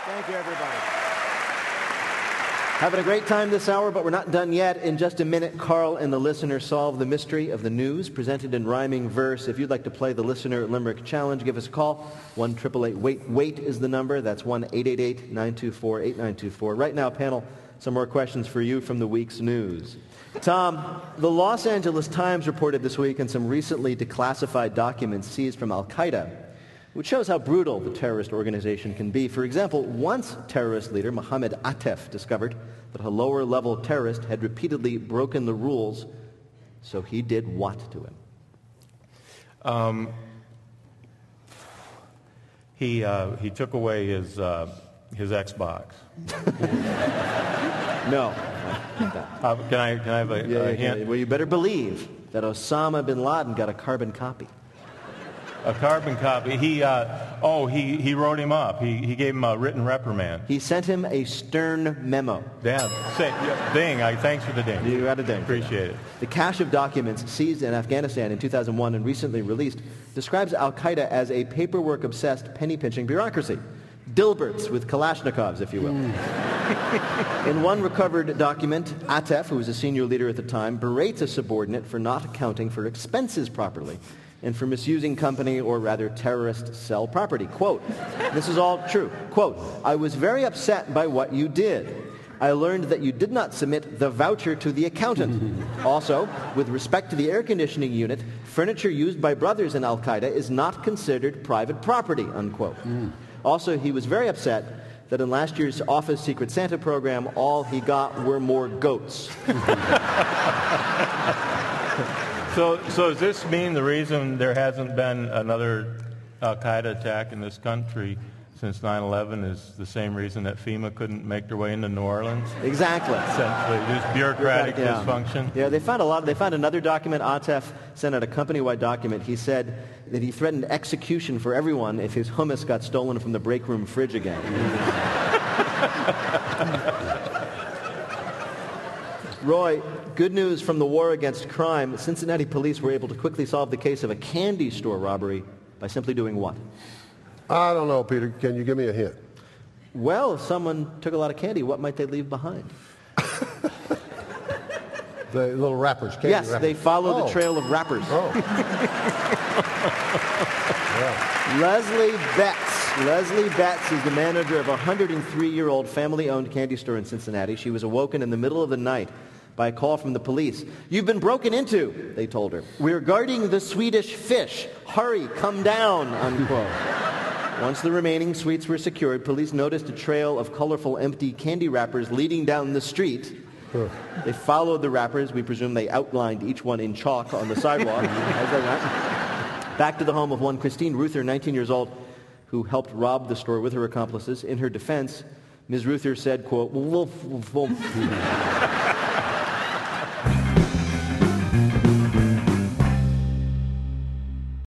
Thank you, everybody. Having a great time this hour, but we're not done yet. In just a minute, Carl and the listener solve the mystery of the news presented in rhyming verse. If you'd like to play the Listener Limerick Challenge, give us a call. 1-888-WAIT is the number. That's 1-888-924-8924. Right now, panel, some more questions for you from the week's news. Tom, the Los Angeles Times reported this week on some recently declassified documents seized from Al-Qaeda, which shows how brutal the terrorist organization can be. For example, once terrorist leader Mohammed Atef discovered that a lower-level terrorist had repeatedly broken the rules, so he did what to him? He took away his Xbox. No. Can I have a hint? Well, you better believe that Osama bin Laden got a carbon copy. A carbon copy. He wrote him up. He gave him a written reprimand. He sent him a stern memo. Damn. Ding. Thanks for the ding. You got a ding. Appreciate it. The cache of documents seized in Afghanistan in 2001 and recently released describes Al-Qaeda as a paperwork-obsessed, penny-pinching bureaucracy. Dilberts with Kalashnikovs, if you will. In one recovered document, Atef, who was a senior leader at the time, berates a subordinate for not accounting for expenses properly and for misusing company, or rather terrorist cell property. Quote, this is all true. Quote, I was very upset by what you did. I learned that you did not submit the voucher to the accountant. Also, with respect to the air conditioning unit, furniture used by brothers in Al-Qaeda is not considered private property, unquote. Also, he was very upset that in last year's Office Secret Santa program, all he got were more goats. So does this mean the reason there hasn't been another Al-Qaeda attack in this country since 9/11 is the same reason that FEMA couldn't make their way into New Orleans? Exactly. Essentially, just bureaucratic dysfunction. Yeah, they found another document. Atef sent out a company-wide document. He said that he threatened execution for everyone if his hummus got stolen from the break room fridge again. Roy, good news from the war against crime. Cincinnati police were able to quickly solve the case of a candy store robbery by simply doing what? I don't know, Peter. Can you give me a hint? Well, if someone took a lot of candy, what might they leave behind? The little wrappers. Candy yes, wrappers. they follow the trail of wrappers. Yeah. Leslie Betts. Leslie Betts is the manager of a 103-year-old family-owned candy store in Cincinnati. She was awoken in the middle of the night by a call from the police. You've been broken into, they told her. We're guarding the Swedish fish. Hurry, come down, unquote. Once the remaining sweets were secured, police noticed a trail of colorful empty candy wrappers leading down the street. They followed the wrappers. We presume they outlined each one in chalk on the sidewalk as they went. Back to the home of one Christine Ruther, 19 years old, who helped rob the store with her accomplices. In her defense, Ms. Ruther said, quote,